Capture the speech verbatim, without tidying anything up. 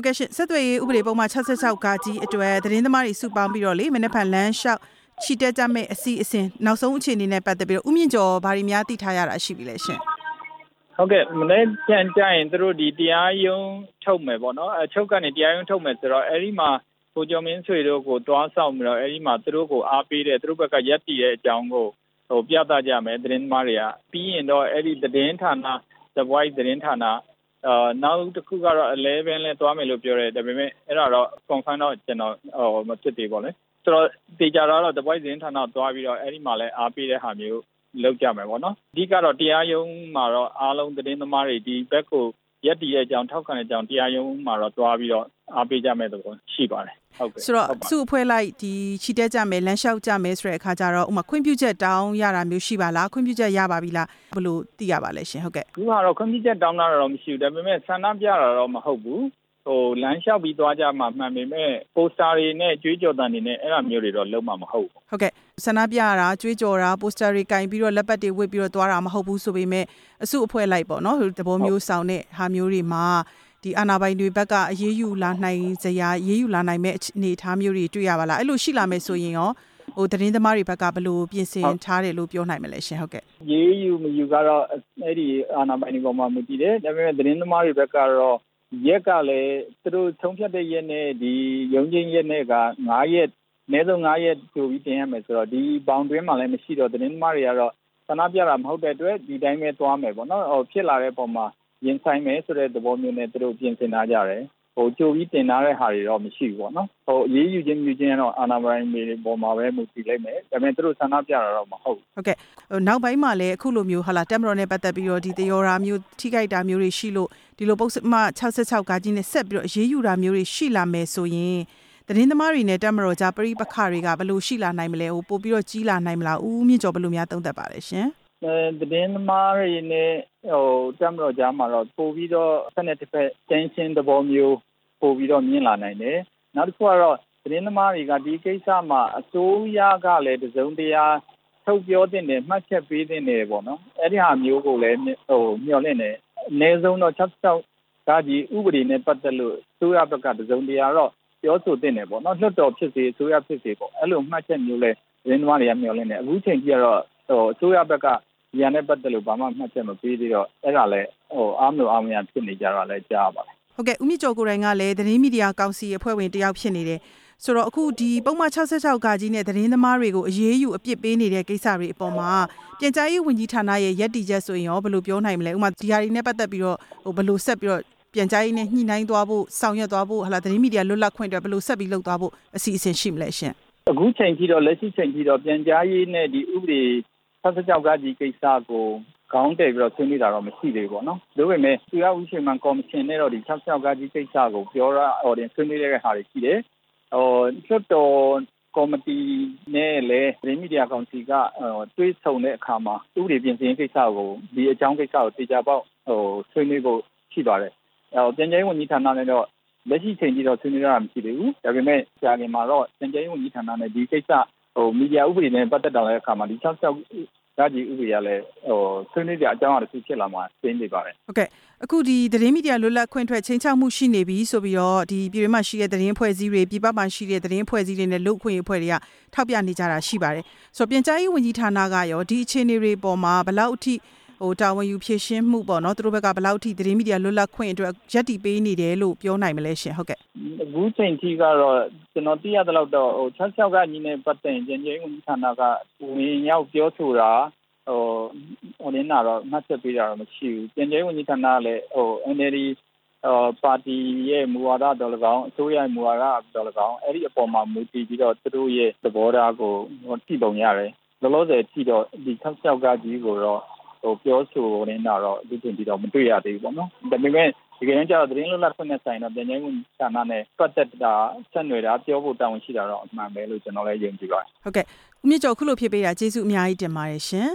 ဟုတ်ကဲ့ရှင်ဆက်သွယ်ရေးဥပဒေပုံမှန်၆၆ကာကြီးအတွက်သတင်းသမားတွေစုပေါင်းပြီးတော့လေမနေ့ကလမ်းလျှောက်ချီတက်ကြမဲ့အစီအစဉ်နောက်ဆုံးအခြေအနေနဲ့ပတ်သက်ပြီးတော့ဦးမြင့်ကျော်ဘာတွေများသိထားရတာရှိပြီလဲရှင်ဟုတ်ကဲ့မနေ့ပြန်ကြရင်သူတို့ဒီတရားရုံးထုတ်မယ်ပေါ့နော်အချုပ်ကနေတရားရုံးထုတ်မယ်ဆိုတော့အဲဒီမှာကိုကျော်မင်းဆွေတို့ကိုတွားဆောင်ပြီးတော့အဲဒီမှာသူတို့ကိုအားပေးတယ်သူတို့ဘက်ကရက်တည်တဲ့အကြောင်းကိုဟိုပြသကြမယ်သတင်းသမားတွေကပြီးရင်တော့အဲဒီသတင်းဌာန The Voice သတင်းဌာနအာနောက်တစ်ခုကတော့ eleven လဲတွားမယ်လို့ပြောတယ်ဒါပေမဲ့အဲ့ဒါတော့ confirm တော့ကျွန်တော်ဟိုမဖြစ်သေးပါဘူးလေဆိုတော့တေချာတော့ The Voice သတင်းဌာနတွားပြီးတော့အဲ့ဒီမှာလဲအားပေးတဲ့ဟာမျိုးလုပ်ကြမယ်ပေါ့နော်အဓိကတော့တရားရုံးမှာတော့အားလုံးသတင်းသမားတွေဒီဘက်ကိုရက်တည်ရဲ့အကြောင်းထောက်ခံတဲ့အကြောင်းတရားရုံးမှာတော့တွားပြီးတော့အားပေးကြမယ်သဘောရှိပါတယ်ဟုတ်ကဲ့ဆိုတော့စုအဖွဲ့လိုက်ဒီချီတက်ကြမယ်လမ်းလျှောက်ကြမယ်ဆိုတဲ့အခါကျတော့ဥမာခွင့်ပြုချက်တောင်းရတာမျိုးရှိပါလားခွင့်ပြုချက်ရပါပြီလားဘယ်လိုသိရပါလဲရှင်ဟုတ်ကဲ့ဒီမှာတော့ခွင့်ပြုချက်တောင်းတာတော့မရှိဘူးဒါပေမဲ့ဆန္ဒပြတာတော့မဟုတ်ဘူးဟိုလမ်းလျှောက်ပြီးသွားကြမှာမှန်ပေမဲ့ပိုစတာတွေနဲ့ကြွေးကြော်တန်တွေနဲ့အဲ့လိုမျိုးတွေတော့လုံးမှာမဟုတ်ဘူးဟုတ်ကဲ့ဆန္ဒပြတာကြွေးကြော်တာပိုစတာတွေကင်ပြီးတော့လက်ပတ်တွေဝစ်ပြီးတော့သွားတာမဟုတ်ဘူးဆိုပေမဲ့အစုအဖွဲ့လိုက်ပေါ့နော်တဘောမျိုးဆောင်တဲ့ဟာမျိုးတွေမှာဒီအာဏာပိုင်တွေဘက်ကအရေးယူလာနိုင်စရာရေးယူလာနိုင်မဲ့အနေအထားမျိုးတွေတွေ့ရပါလားအဲ့လိုရှိလာမယ်ဆိုရင်ရောဟိုသတင်းသမားတွေဘက်ကဘယ်လိုပြင်ဆင်ထားတယ်လို့ပြောနိုင်မလဲရှင်ဟုတ်ကဲ့ရေးယူမယူကတော့အဲ့ဒီအာဏာပိုင်တွေပေါ်မှာမူတည်တယ်ဒါပေမဲ့သတင်းသမားတွေဘက်ကတော့ရက်ကလည်းသူတို့ထုံးဖြတ်တဲ့ရက်နဲ့ဒီရုံးချင်းရက်နဲ့ကnineရက်အနည်းဆုံးnineရက်ကြိုပြီးတင်ရမယ်ဆိုတော့ဒီဘောင်တွင်းမှာလည်းမရှိတော့သတင်းသမားတွေကတော့ဆန္ဒပြတာမဟုတ်တဲ့အတွက်ဒီတိုင်းပဲသွားမယ်ပေါ့နော်ဟိုဖြစ်လာတဲ့ပုံမှာရင်ဆိုင်မယ်ဆိုတဲ့သဘောမျိုးနဲ့သူတို့ပြင်ဆင်ထားကြတယ်ဟိုကြိုပြီးတင်ထားတဲ့ဟာတွေတော့မရှိဘူးပေါ့နော်ဟိုအရေးယူခြင်းမြူခြင်းကတော့အာဏာပိုင်တွေပေါ်မှာပဲမူတည်လိုက်မယ်ဒါပေမဲ့သူတို့ဆန္ဒပြတာတော့မဟုတ်ဘူးဟုတ်ကဲ့ဟိုနောက်ပိုင်းမှာလည်းအခုလိုမျိုးဟာလာတက်မတော်နဲ့ပတ်သက်ပြီးတော့ဒီတယောရာမျိုးထိခိုက်တာမျိုးတွေရှိလို့ဒီလိုပုတ်မsixty-sixကာကြီးနဲ့ဆက်ပြီးတော့အရေးယူတာမျိုးတွေရှိလာမယ်ဆိုရင်သတင်းသမားတွေနဲ့တက်မတော်ကြားပရိပခတွေကဘယ်လိုရှိလာနိုင်မလဲဟိုပို့ပြီးတော့ကြီးလာနိုင်မလားဦးမြင့်ကျော်ဘယ်လိုများသုံးသပ်ပါလဲရှင်အဲသတင်းသမားတွေနဲ့ဟိုတက်မတော်ကြားမှာတော့ပို့ပြီးတော့ဆက်နေတစ်ဖက် tension သဘောမျိုးပို့ပြီးတော့မြင်လာနိုင်တယ်နောက်တစ်ခုကတော့သတင်းသမားတွေကဒီကိစ္စမှာအစိုးရကလည်းတစုံတရာထုတ်ပြောတင်တယ်မှတ်ချက်ပေးတင်တယ်ပေါ့နော်အဲ့ဒီဟာမျိုးကိုလည်းဟိုမျှော်လင့်တယ်အနည်းဆုံးတော့sixty-sixကာကြီးဥပဒေနဲ့ပတ်သက်လို့အစိုးရဘက်ကတစုံတရာတော့ပြောဆိုတင်တယ်ပေါ့နော်လွှတ်တော်ဖြစ်စေအစိုးရဖြစ်စေပေါ့အဲ့လိုမှတ်ချက်မျိုးလဲသတင်းသမားတွေကမျှော်လင့်တယ်အခုချိန်ကြီးကတော့ဟိုအစိုးရဘက်ကရန်နဲ့ပတ်သက်လို့ဘာမှမှတ်ချက်မပေးသေးတော့အဲ့ဒါလည်းဟိုအားမလို့အားမရဖြစ်နေကြတာလည်းကြားပါတယ်ဟုတ်ကဲ့ဦးမြင့်ကျော်ကိုယ်တိုင်ကလည်းသတင်းမီဒီယာကောင်စီအဖွဲ့ဝင်တယောက်ဖြစ်နေတယ်ဆိုတော့အခုဒီပုံမှန်sixty-sixကာကြီးနဲ့သတင်းသမားတွေကိုအရေးယူအပြစ်ပေးနေတဲ့ကိစ္စတွေအပေါ်မှာပြန်ကြားရေးဝန်ကြီးဌာနရဲ့ရည်တည်ချက်ဆိုရင်ရောဘယ်လိုပြောနိုင်မလဲဥပမာဒီဟာတွေနဲ့ပတ်သက်ပြီးတော့ဟိုဘယ်လိုဆက်ပြီးတော့ပြန်ကြားရေးနဲ့ညှိနှိုင်းသွားဖို့ဆောင်ရွက်သွားဖို့ဟာလာသတင်းမီဒီယာလွတ်လပ်ခွင့်တွေဘယ်လိုဆက်ပြီးလုပ်သွားဖို့အစီအစဉ်ရှိမလဲရှင်အခုချိန်ကြီးတော့လက်ရှိချိန်ကြီးတော့ပြန်ကြားရေးနဲ့ဒီဥပဒေsixty-sixကာကြီးကိစ္စကိုခေါင်းတည်ပြီးတော့ဆွေးနွေးတာတော့မရှိသေးဘူးပေါ့နော်ဒါပေမဲ့တရားဥပဒေမှန်ကော်မရှင်နဲ့တော့ဒီsixty-sixကာကြီးကိစ္စကိုပြောရအော်တင်ဆွေးနွေးတဲ့ဟာတွေရှိတယ်ဟိုလွှတ်တော်ကော်မတီနဲ့လည်းသတင်းမီဒီယာကောင်စီကတွေးဆုံတဲ့အခါမှာဥပဒေပြင်ဆင်ကိစ္စကိုဒီအကြောင်းကိစ္စကိုတေချာပေါက်ဟိုဆွေးနွေးဖို့ရှိပါတယ်ဟိုပြန်ကြားရေးဝန်ကြီးဌာနနဲ့တော့လက်ရှိချိန်ကြီးတော့ဆွေးနွေးရတာမရှိသေးဘူးဒါပေမဲ့ကြာခင်မှာတော့ပြန်ကြားရေးဝန်ကြီးဌာနနဲ့ဒီကိစ္စဟိုမီဒီယာဥပဒေနဲ့ပတ်သက်တာလည်းအခါမှာဒီsixty-sixကာကြီးဥပဒေကလည်းဟိုဆွေးနွေးကြအကြောင်းအရာတစ်ခုဖြစ်လာမှာသိနေပါတယ်ဟုတ်ကဲ့အခုဒီသတင်းမီဒီယာလွတ်လပ်ခွင့်ထွက်ချင်းချောက်မှုရှိနေပြီဆိုပြီးတော့ဒီပြည်တွင်းမှာရှိတဲ့သတင်းဖွဲ့စည်းတွေပြည်ပမှာရှိတဲ့သတင်းဖွဲ့စည်းတွေနဲ့လူ့အခွင့်အရေးဖွဲ့တွေကထောက်ပြနေကြတာရှိပါတယ်ဆိုတော့ပြန်ကြားရေးဝန်ကြီးဌာနကရောဒီအခြေအနေတွေပေါ်မှာဘယ်လောက်အထိဟိုတာဝန်ယူဖြည့်ရှင်းမှုပေါ့နော်သူတို့ဘက်ကဘယ်လောက်အထိသတင်းမီဒီယာလွတ်လပ်ခွင့်အတွက်ရပ်တည်ပေးနေတယ်လို့ပြောနိုင်မလဲရှင်ဟုတ်ကဲ့အခုချိန်ထိကတော့ကျွန်တော်သိရတဲ့လောက်တော့ဟိုsixty-sixကညီနဲ့ပတ်သက်ရင်ပြန်ကြားရေးဝန်ကြီးဌာနကဝင်ရောက်ပြောဆိုတာဟိုဟိုနေနာတော့မှတ်ချက်ပေးတာတော့မရှိဘူးပြန်ကြားရေးဝန်ကြီးဌာနကလည်းဟို N L D ဟိုပါတီရဲ့မူဝါဒတော်၎င်းအစိုးရမူဝါဒတော်၎င်းအဲ့ဒီအပေါ်မှာမူတည်ပြီးတော့သူတို့ရဲ့သဘောထားကိုထိပုံရတယ်လောလောဆယ်ထိတော့ဒီsixty-sixကကြီးကိုတော့ဟိုပြောဆိုနေတာတော့ဒီချိန်ထိတော့မတွေ့ရသေးဘူးပေါ့နော်ဒါပေမဲ့ဒီကနေ့ကျတော့သတင်းလွတ်လပ်ခွင့်နဲ့ဆိုင်တော့ပြန်ကြားရေးဝန်ကြီးဌာနနဲ့ပတ်သက်တာဆက်နွယ်တာပြောဖို့တာဝန်ရှိတာတော့အမှန်ပဲလို့ကျွန်တော်လည်းယုံကြည်ပါတယ်ဟုတ်ကဲ့ဦးမြင့်ကျော်ခုလိုဖြစ်ပေးတာကျေးဇူးအများကြီးတင်ပါတယ်ရှင်